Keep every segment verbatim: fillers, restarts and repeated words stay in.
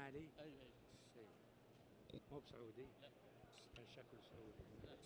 مالي؟ اي اي إيه. مو بسعودي؟ لا. كان شكله سعودي.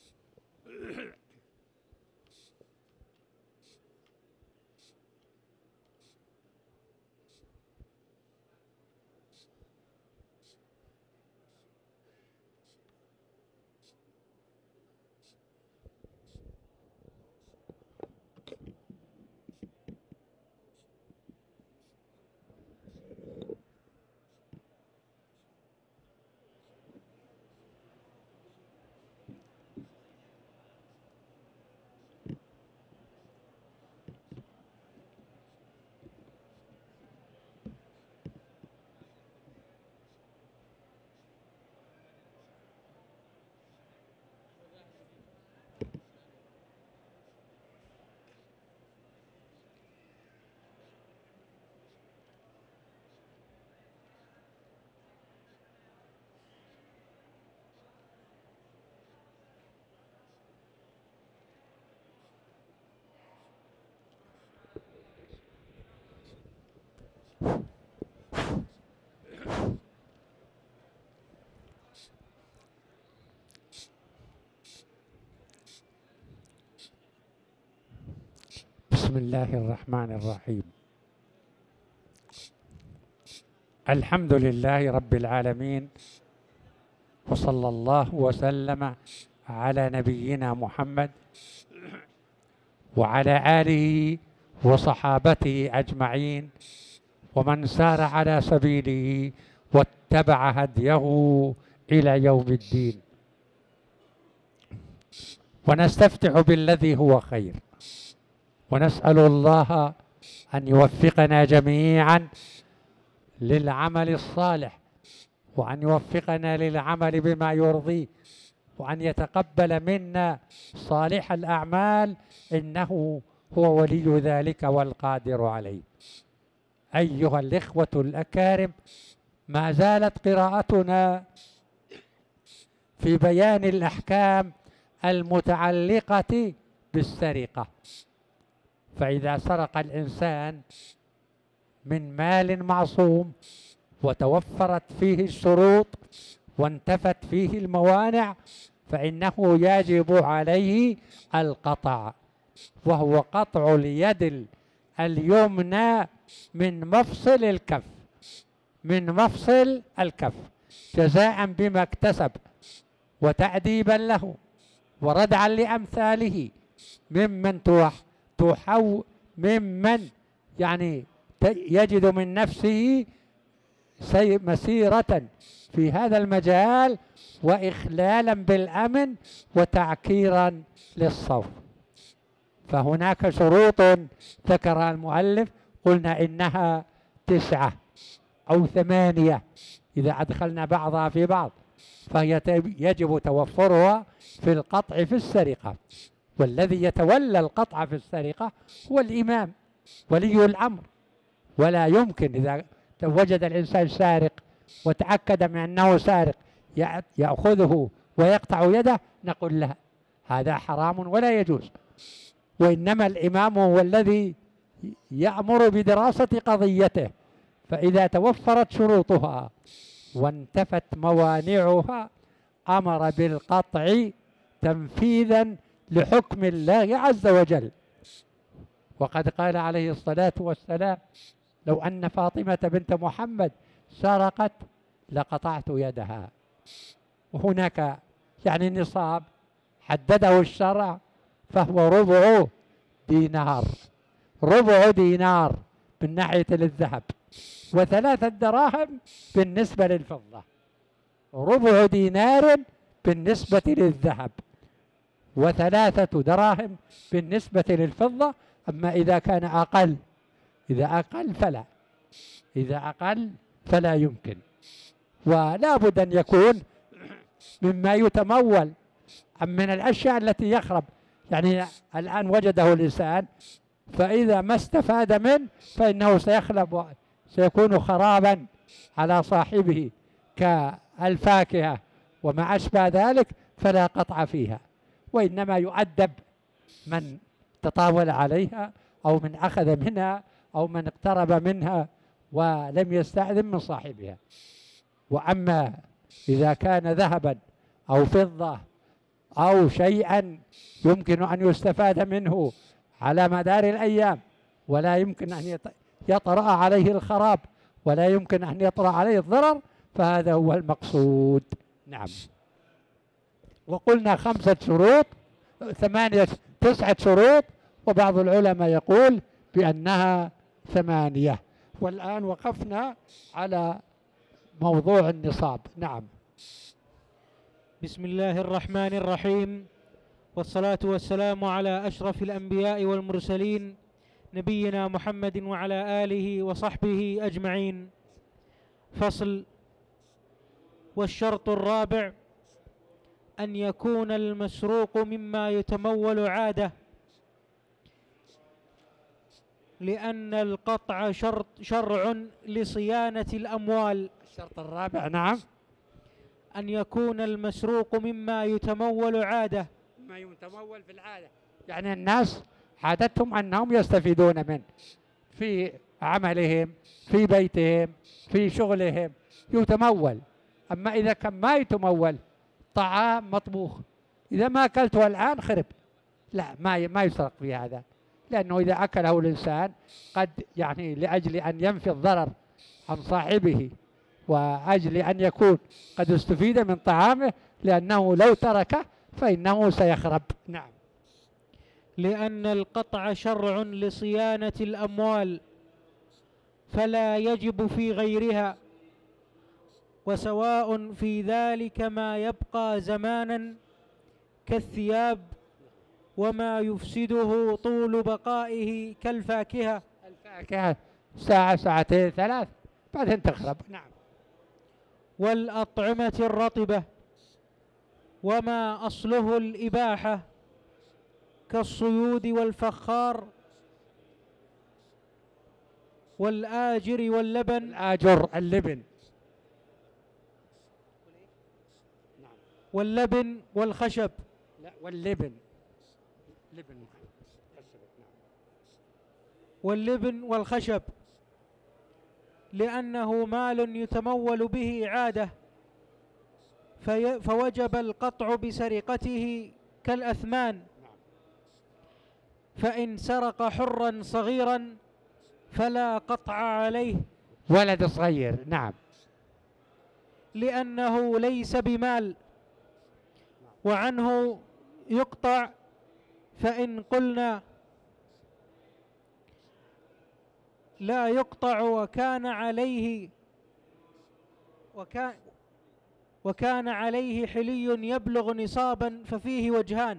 بسم الله الرحمن الرحيم. الحمد لله رب العالمين، وصلى الله وسلم على نبينا محمد وعلى آله وصحابته أجمعين، ومن سار على سبيله واتبع هديه إلى يوم الدين. ونستفتح بالذي هو خير، ونسأل الله أن يوفقنا جميعا للعمل الصالح، وأن يوفقنا للعمل بما يرضيه، وأن يتقبل منا صالح الأعمال، إنه هو ولي ذلك والقادر عليه. أيها الإخوة الأكارم، ما زالت قراءتنا في بيان الأحكام المتعلقة بالسرقة. فإذا سرق الإنسان من مال معصوم وتوفرت فيه الشروط وانتفت فيه الموانع، فإنه يجب عليه القطع، وهو قطع اليد اليمنى من مفصل الكف، من مفصل الكف، جزاء بما اكتسب وتأديبا له وردعا لأمثاله ممن تحو ممن يعني يجد من نفسه مسيرة في هذا المجال، وإخلالا بالأمن وتعكيرا للصوت. فهناك شروط ذكرها المؤلف، قلنا إنها تسعة أو ثمانية إذا أدخلنا بعضها في بعض، فهي يجب توفرها في القطع في السرقة. والذي يتولى القطع في السرقة هو الإمام ولي الأمر. ولا يمكن إذا وجد الإنسان سارق وتأكد من أنه سارق يأخذه ويقطع يده، نقول له هذا حرام ولا يجوز. وإنما الإمام هو الذي يأمر بدراسة قضيته، فإذا توفرت شروطها وانتفت موانعها أمر بالقطع تنفيذا لحكم الله عز وجل. وقد قال عليه الصلاة والسلام: لو أن فاطمة بنت محمد سرقت لقطعت يدها. وهناك يعني نصاب حدده الشرع، فهو ربع دينار، ربع دينار من ناحية الذهب، وثلاثة دراهم بالنسبة للفضة، ربع دينار بالنسبة للذهب، وثلاثة دراهم بالنسبة للفضة. أما إذا كان أقل، إذا أقل فلا، إذا أقل فلا يمكن. ولا بد أن يكون مما يتمول، من الأشياء التي يخرب. يعني الآن وجده الإنسان، فإذا ما استفاد منه فإنه سيخلب، سيكون خرابا على صاحبه كالفاكهة وما أشبه ذلك، فلا قطع فيها. وإنما يؤدب من تطاول عليها، أو من أخذ منها، أو من اقترب منها ولم يستأذن من صاحبها. وأما إذا كان ذهبا أو فضة أو شيئا يمكن أن يستفاد منه على مدار الأيام ولا يمكن أن يطرأ عليه الخراب ولا يمكن أن يطرأ عليه الضرر، فهذا هو المقصود. نعم. وقلنا خمسة شروط، ثمانية تسعة شروط، وبعض العلماء يقول بأنها ثمانية. والآن وقفنا على موضوع النصاب. نعم. بسم الله الرحمن الرحيم، والصلاة والسلام على أشرف الأنبياء والمرسلين نبينا محمد وعلى آله وصحبه أجمعين. فصل. والشرط الرابع أن يكون المسروق مما يتمول عادة، لأن القطع شرط شرع لصيانة الأموال. الشرط الرابع نعم أن يكون المسروق مما يتمول عادة، ما يتمول في العادة، يعني الناس عادتهم أنهم يستفيدون منه في عملهم في بيتهم في شغلهم يتمول. أما إذا كان ما يتمول، طعام مطبوخ إذا ما أكلته الآن خرب، لا ما ما يسرق في هذا، لأنه إذا أكله الإنسان قد يعني لأجل أن ينفي الضرر عن صاحبه وأجل أن يكون قد استفيد من طعامه، لأنه لو تركه فإنه سيخرب. نعم. لأن القطع شرع لصيانة الأموال فلا يجب في غيرها، وسواء في ذلك ما يبقى زمانا كالثياب وما يفسده طول بقائه كالفاكهة. الفاكهة ساعة ساعتين ثلاث بعدين تخرب. نعم. والأطعمة الرطبة وما أصله الإباحة كالصيود والفخار والآجر واللبن. الآجر اللبن. واللبن والخشب. لا واللبن لبن واللبن والخشب، لأنه مال يتمول به عادة، في فوجب القطع بسرقته كالأثمان. فإن سرق حرا صغيرا فلا قطع عليه. ولد صغير. نعم. لأنه ليس بمال وعنه يقطع. فإن قلنا لا يقطع وكان عليه وكان وكان عليه حلي يبلغ نصابا ففيه وجهان: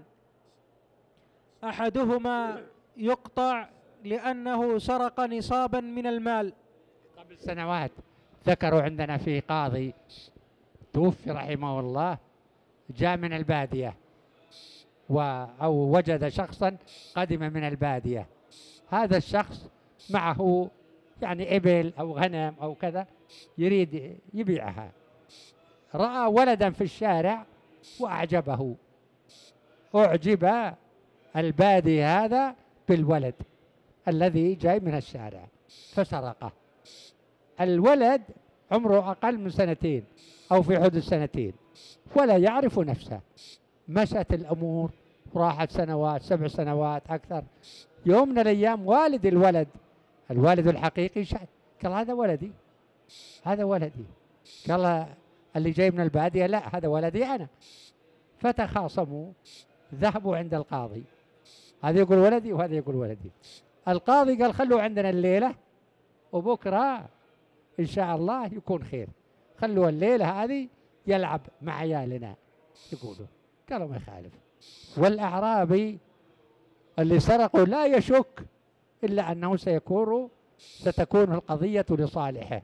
أحدهما يقطع لأنه سرق نصابا من المال. قبل سنوات ذكروا عندنا في قاضي توفي رحمه الله، جاء من البادية و أو وجد شخصا قدم من البادية، هذا الشخص معه يعني إبل أو غنم أو كذا يريد يبيعها، رأى ولدا في الشارع وأعجبه، أعجب البادي هذا بالولد الذي جاي من الشارع فسرقه. الولد عمره أقل من سنتين أو في حدود سنتين ولا يعرف نفسه، مشت الأمور وراحت سنوات سبع سنوات أكثر. يوم من الأيام والد الولد الوالد الحقيقي قال هذا ولدي هذا ولدي، قال اللي جاي من البادية لا هذا ولدي أنا. فتخاصموا، ذهبوا عند القاضي، هذا يقول ولدي وهذا يقول ولدي. القاضي قال خلوا عندنا الليلة وبكرة إن شاء الله يكون خير، خلوا الليلة هذه يلعب مع عيالنا يقولوا. قالوا ما يخالف. والأعرابي اللي سرقوا لا يشك إلا أنه سيكون ستكون القضية لصالحه.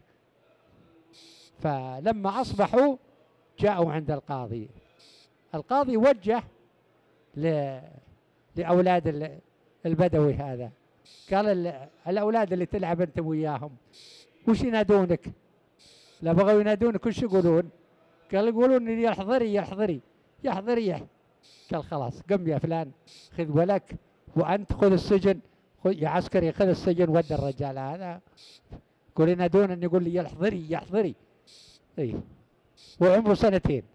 فلما أصبحوا جاءوا عند القاضي، القاضي وجه لأولاد البدوي هذا، قال الأولاد اللي تلعب أنت وياهم وش ينادونك؟ لا بغوا ينادونك وش يقولون؟ قال يقولون يا حضري يا حضري يا حضري. قال خلاص قم يا فلان خذ ولك، وأنت خذ السجن، خذ يا عسكري خذ السجن ود الرجال هذا. يقول ينادون أن يقول لي يا حضري يا حضري. اي وعمره سنتين.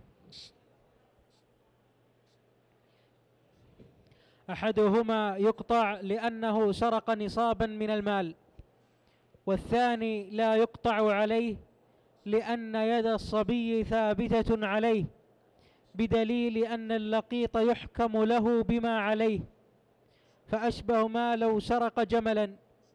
أحدهما يقطع لأنه سرق نصابا من المال، والثاني لا يقطع عليه لأن يد الصبي ثابتة عليه، بدليل أن اللقيط يحكم له بما عليه، فأشبه ما لو سرق جملا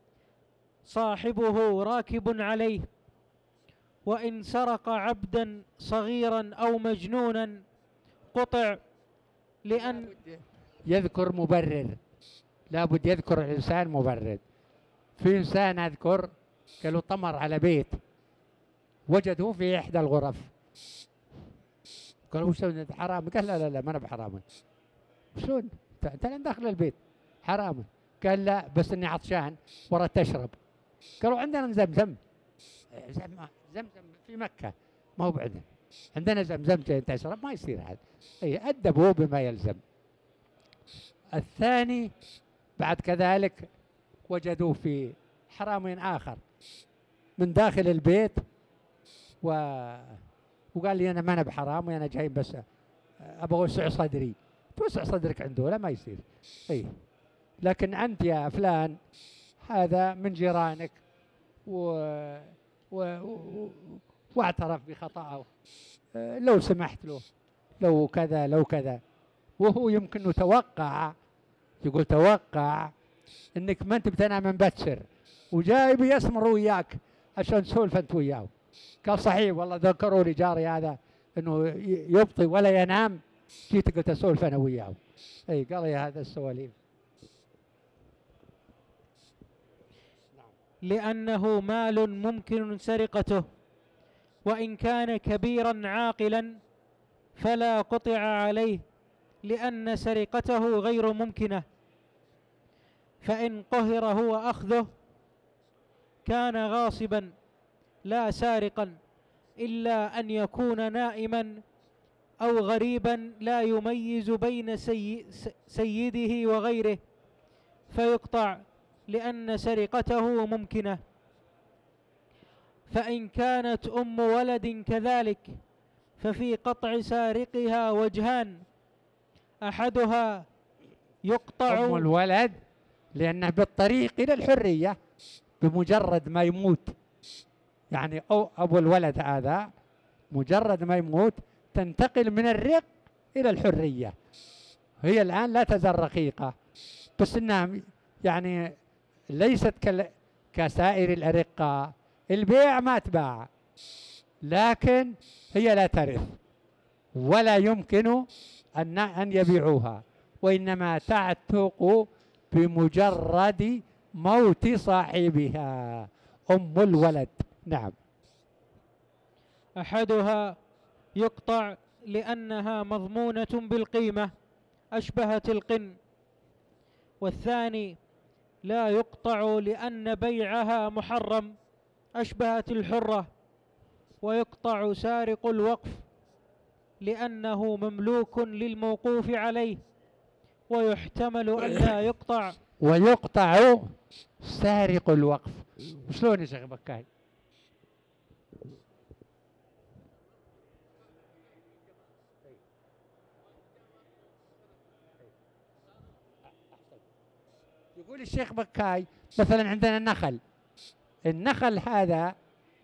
صاحبه راكب عليه. وإن سرق عبدا صغيرا أو مجنونا قطع، لأن يذكر مبرر، لابد يذكر الإنسان مبرر. في إنسان أذكر قالوا طمر على بيت، وجدوه في إحدى الغرف، قالوا وش حرام؟ قال لا لا لا ما أنا بحرام. شلون أنت لين داخل البيت حرام؟ قال لا بس إني عطشان وردت أشرب. قالوا عندنا زمزم، زمزم في مكة ما هو بعدنا، عندنا زمزم تشرب، ما يصير هذا. أي أدبوه بما يلزم. الثاني بعد كذلك وجدوه في حرام آخر من داخل البيت، و... وقال لي أنا ما أنا بحرام وأنا جاي بس أبغى أوسع صدري. توسع صدرك عنده لا ما يصير. أي لكن أنت يا فلان هذا من جيرانك و... و... و... واعترف بخطأه، لو سمحت له لو كذا لو كذا، وهو يمكن توقع، يقول توقع انك ما انت بتنام من بتسر وجاي بيسمر وياك عشان تسولف انت وياه. قال صحيح والله ذكروا لي جاري هذا انه يبطي ولا ينام، جيت قلت اسولف انا وياه. اي قال يا هذا السواليف. لأنه مال ممكن سرقته، وإن كان كبيرا عاقلا فلا قطع عليه لأن سرقته غير ممكنة، فإن قهر هو أخذه كان غاصبا لا سارقا، إلا أن يكون نائما أو غريبا لا يميز بين سي سيده وغيره فيقطع لأن سرقته ممكنة. فإن كانت أم ولد كذلك ففي قطع سارقها وجهان، أحدها يقطع أم الولد لأنه بالطريق إلى الحرية بمجرد ما يموت، يعني أو أبو الولد هذا مجرد ما يموت تنتقل من الرق إلى الحرية. هي الآن لا تزال رقيقة، بس إنها يعني ليست كسائر الأرقة، البيع ما تباع، لكن هي لا ترث ولا يمكن أن أن يبيعوها، وإنما تعتق بمجرد موت صاحبها أم الولد. نعم. أحدها يقطع لأنها مضمونة بالقيمة أشبهت القن، والثاني لا يقطع لأن بيعها محرم أشبهت الحرة، ويقطع سارق الوقف لأنه مملوك للموقوف عليه، ويحتمل أن لا يقطع. ويقطع سارق الوقف. شلون يا شيخ بكاي؟ يقول الشيخ بكاي مثلا عندنا النخل، النخل هذا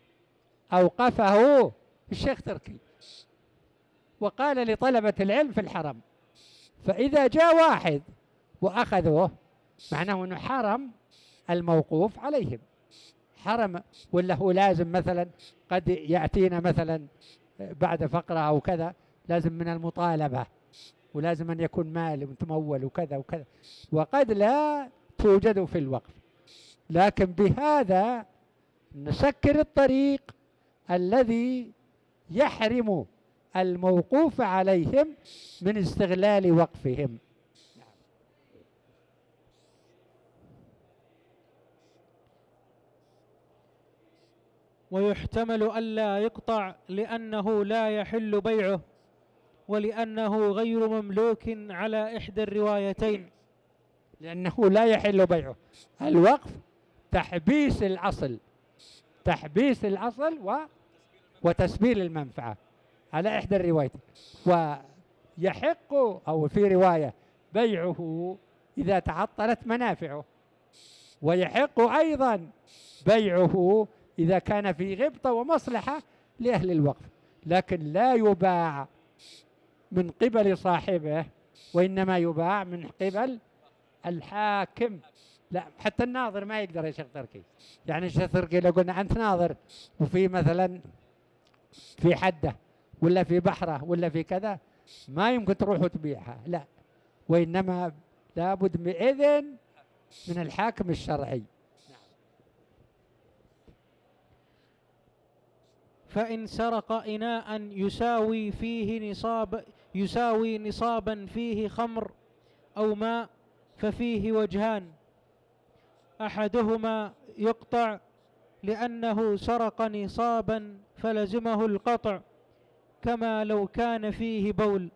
أوقفه الشيخ تركي وقال لطلبة العلم في الحرم، فإذا جاء واحد وأخذوه معناه أنه حرم الموقوف عليهم، حرم، ولا هو لازم مثلا قد يأتينا مثلا بعد فقرة أو كذا لازم من المطالبة، ولازم أن يكون مال متمول وكذا وكذا، وقد لا توجد في الوقف. لكن بهذا نسكر الطريق الذي يحرم الموقوف عليهم من استغلال وقفهم. ويحتمل ألا يقطع لأنه لا يحل بيعه، ولأنه غير مملوك على إحدى الروايتين. لأنه لا يحل بيعه، الوقف تحبيس الأصل، تحبيس الأصل وتسبيل المنفعة على إحدى الروايتين. ويحق أو في رواية بيعه إذا تعطلت منافعه، ويحق أيضا بيعه إذا كان في غبطة ومصلحة لأهل الوقف، لكن لا يباع من قبل صاحبه، وإنما يباع من قبل الحاكم. لا، حتى الناظر ما يقدر يا شيخ تركي. يعني الشيخ تركي لو قلنا أنت ناظر وفي مثلا في حدة ولا في بحرة ولا في كذا، ما يمكن تروح وتبيعها، لا، وإنما لابد من إذن من الحاكم الشرعي. فإن سرق إناء يساوي فيه نصاب يساوي نصابا فيه خمر أو ماء ففيه وجهان، أحدهما يقطع لأنه سرق نصابا فلزمه القطع كما لو كان فيه بول،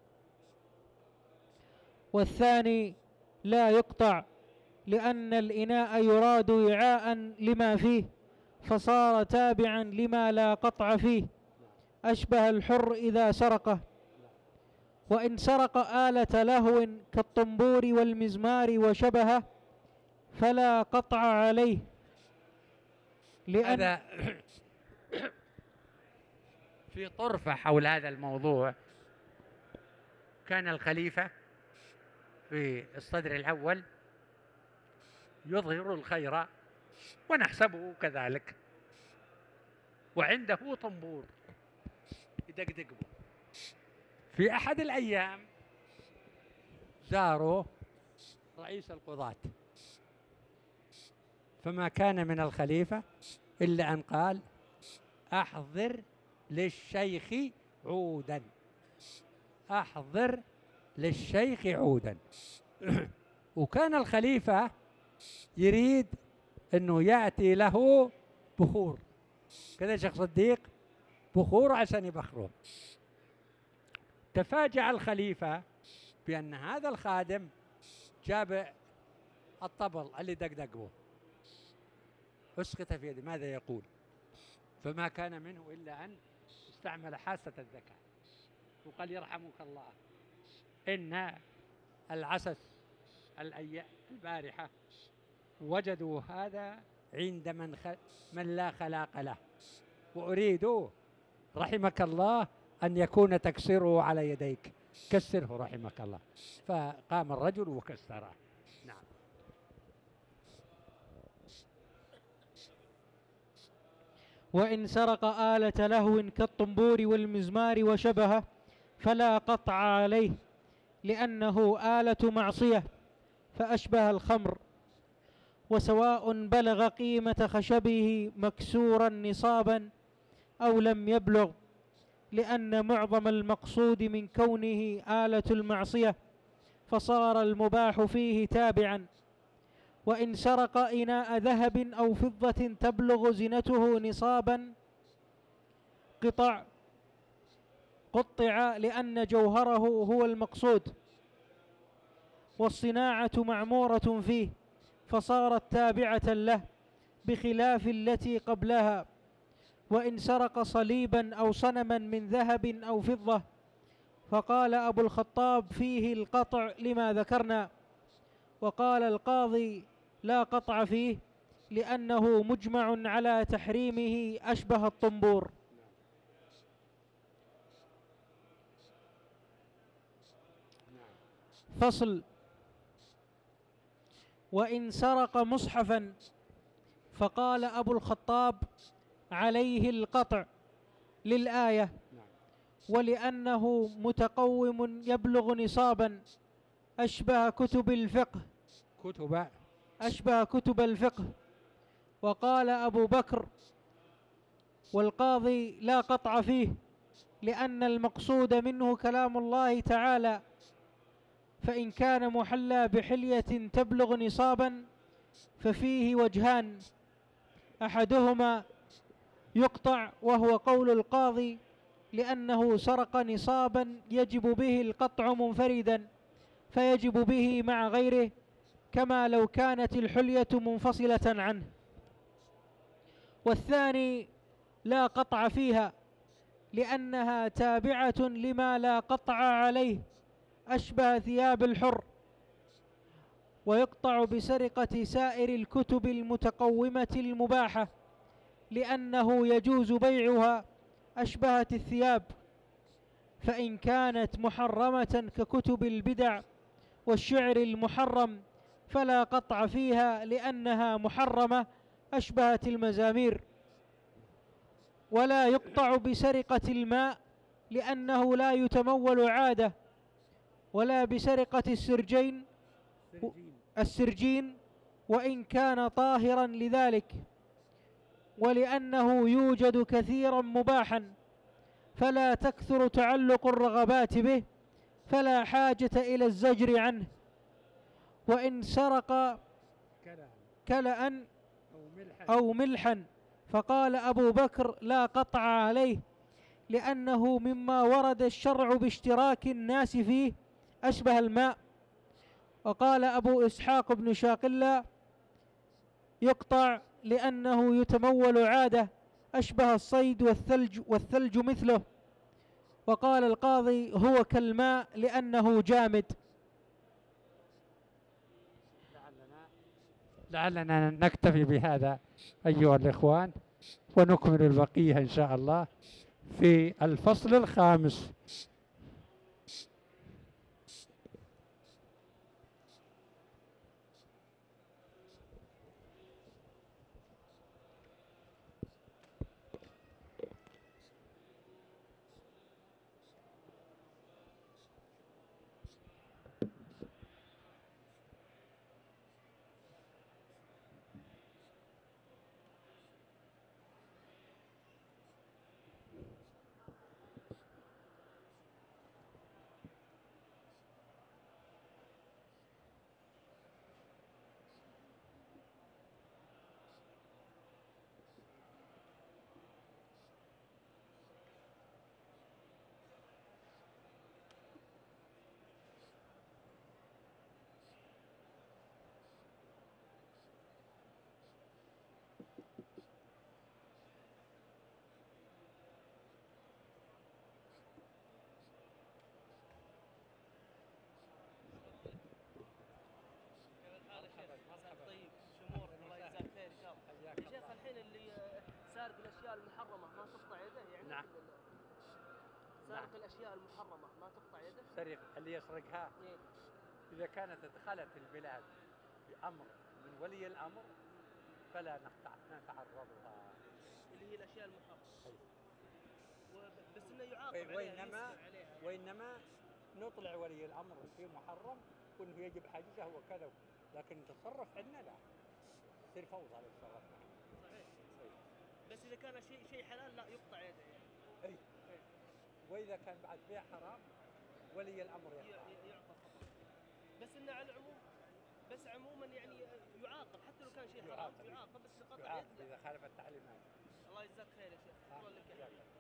والثاني لا يقطع لأن الإناء يراد وعاء لما فيه فصار تابعا لما لا قطع فيه، أشبه الحر إذا سرقه. وإن سرق آلة لهو كالطنبور والمزمار وشبهه فلا قطع عليه، لأن هذا في طرفة حول هذا الموضوع. كان الخليفة في الصدر الأول يظهر الخير ونحسبه كذلك، وعنده طنبور يدقدق به. في أحد الأيام زاروا رئيس القضاة، فما كان من الخليفة إلا أن قال: أحضر للشيخ عودا، أحضر للشيخ عودا. وكان الخليفة يريد أنه يأتي له بخور كذا، شيخ صديق، بخور عشان يبخرون. تفاجأ الخليفة بأن هذا الخادم جاب الطبل اللي دقدق به، اسقط في يده، ماذا يقول؟ فما كان منه إلا أن استعمل حاسة الذكاء وقال: يرحمك الله، إن العسس البارحة وجدوا هذا عند من, خ... من لا خلاق له، وأريد رحمك الله أن يكون تكسره على يديك، كسره رحمك الله. فقام الرجل وكسره. نعم. وإن سرق آلة لهو كالطنبور والمزمار وشبهه فلا قطع عليه، لأنه آلة معصية فأشبه الخمر، وسواء بلغ قيمة خشبه مكسورا نصابا أو لم يبلغ، لأن معظم المقصود من كونه آلة المعصية فصار المباح فيه تابعا. وإن سرق إناء ذهب أو فضة تبلغ زنته نصابا قطع قطع لأن جوهره هو المقصود، والصناعة معمورة فيه فصارت تابعة له بخلاف التي قبلها. وإن سرق صليبا أو صنما من ذهب أو فضة فقال أبو الخطاب فيه القطع لما ذكرنا، وقال القاضي لا قطع فيه لأنه مجمع على تحريمه أشبه الطنبور. فصل. وإن سرق مصحفا فقال أبو الخطاب عليه القطع للآية، ولأنه متقوم يبلغ نصابا أشبه كتب الفقه كتب أشبه كتب الفقه. وقال أبو بكر والقاضي لا قطع فيه لأن المقصود منه كلام الله تعالى، فإن كان محلى بحلية تبلغ نصابا ففيه وجهان، أحدهما يقطع وهو قول القاضي لأنه سرق نصابا يجب به القطع منفردا فيجب به مع غيره كما لو كانت الحلية منفصلة عنه. والثاني لا قطع فيها لأنها تابعة لما لا قطع عليه، أشبه ثياب الحر. ويقطع بسرقة سائر الكتب المتقومة المباحة لأنه يجوز بيعها، أشبهت الثياب، فإن كانت محرمة ككتب البدع والشعر المحرم فلا قطع فيها لأنها محرمة، أشبهت المزامير. ولا يقطع بسرقة الماء لأنه لا يتمول عادة، ولا بسرقة السرجين السرجين وإن كان طاهرا لذلك، ولأنه يوجد كثيرا مباحا فلا تكثر تعلق الرغبات به، فلا حاجة إلى الزجر عنه. وإن سرق كلأ أو ملحا فقال أبو بكر لا قطع عليه لأنه مما ورد الشرع باشتراك الناس فيه، أشبه الماء. وقال أبو إسحاق بن شاقلة يقطع لأنه يتمول عادة، أشبه الصيد والثلج والثلج مثله. وقال القاضي هو كالماء لأنه جامد. لعلنا نكتفي بهذا أيها الإخوان، ونكمل البقية إن شاء الله في الفصل الخامس. سارق الأشياء المحرمة ما تقطع يده يعني؟ نعم. سارق الأشياء المحرمة ما تقطع يده؟ سرق اللي يسرقها إيه؟ إذا كانت دخلت البلاد بأمر من ولي الأمر فلا نقطع نتعرضها، اللي هي الأشياء المحرمة. أيوة. بس إنه يعاقب وإنما وإنما نطلع ولي الأمر في محرم وإنه يجب حجزه وكذا، لكن تصرف عندنا لا، يصير فوضى للتصرف. صحيح. بس إذا كان شيء شيء حلال لا يقطع يده يعني. أي. أي. وإذا كان بعد بيع حرام ولي الأمر يقطع. يعطى خطأ. بس إنه على العموم، بس عموما يعني يعاقب حتى لو كان شيء حرام، يعاقب بس قطع يده. إذا خالف التعليمات. الله يجزاك خير يا شيخ. شكرا لك.